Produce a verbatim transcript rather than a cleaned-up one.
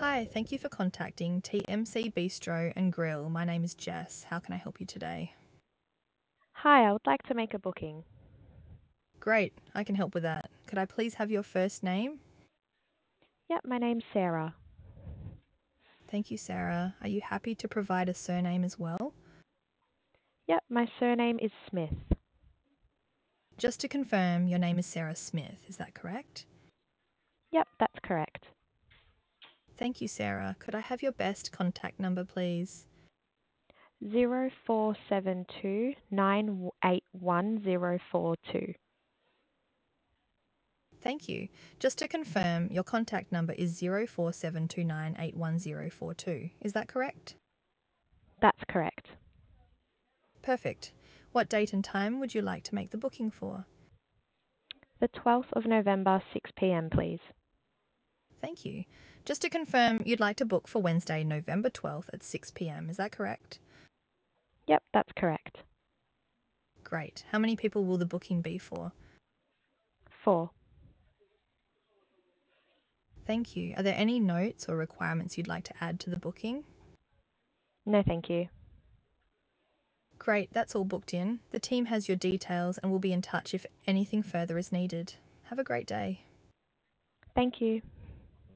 Hi, thank you for contacting T M C Bistro and Grill. My name is Jess. How can I help you today? Hi, I would like to make a booking. Great, I can help with that. Could I please have your first name? Yep, my name's Sarah. Thank you, Sarah. Are you happy to provide a surname as well? Yep, my surname is Smith. Just to confirm, your name is Sarah Smith, is that correct? Yep, that's correct. Thank you, Sarah. Could I have your best contact number, please? Zero four seven two nine eight one zero four two. Thank you. Just to confirm, your contact number is zero four seven two nine eight one zero four two. Is that correct? That's correct. Perfect. What date and time would you like to make the booking for? The twelfth of November, six p m, please. Thank you. Just to confirm, you'd like to book for Wednesday, November twelfth at six p m. Is that correct? Yep, that's correct. Great. How many people will the booking be for? Four. Thank you. Are there any notes or requirements you'd like to add to the booking? No, thank you. Great, that's all booked in. The team has your details and will be in touch if anything further is needed. Have a great day. Thank you.